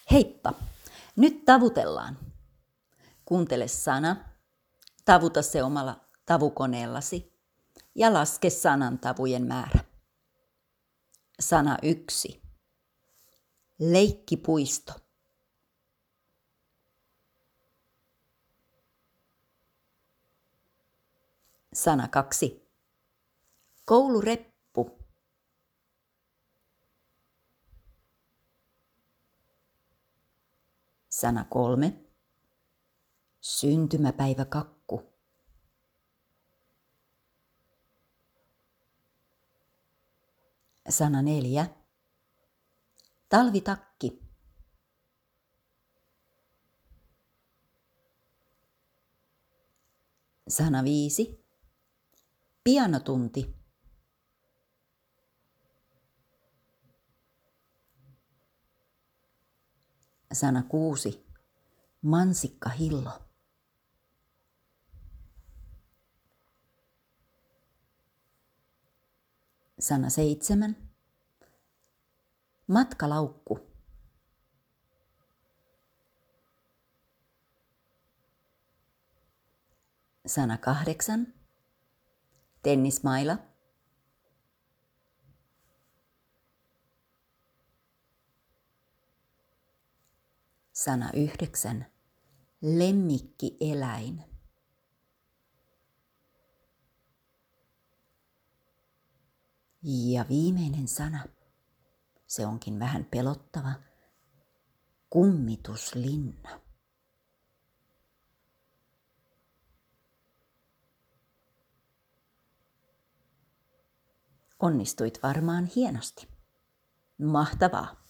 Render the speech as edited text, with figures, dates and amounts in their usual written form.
Heippa! Nyt tavutellaan. Kuuntele sana, tavuta se omalla tavukoneellasi ja laske sanan tavujen määrä. Sana 1. Leikkipuisto. Sana 2. Koulureppu. Sana 3. Syntymäpäiväkakku. Sana 4. Talvitakki. Sana 5. Pianotunti. Sana 6. Mansikkahillo. Sana 7. Matkalaukku. Sana 8. Tennismaila. Sana 9. Lemmikkieläin. Ja viimeinen sana, se onkin vähän pelottava, kummituslinna. Onnistuit varmaan hienosti. Mahtavaa!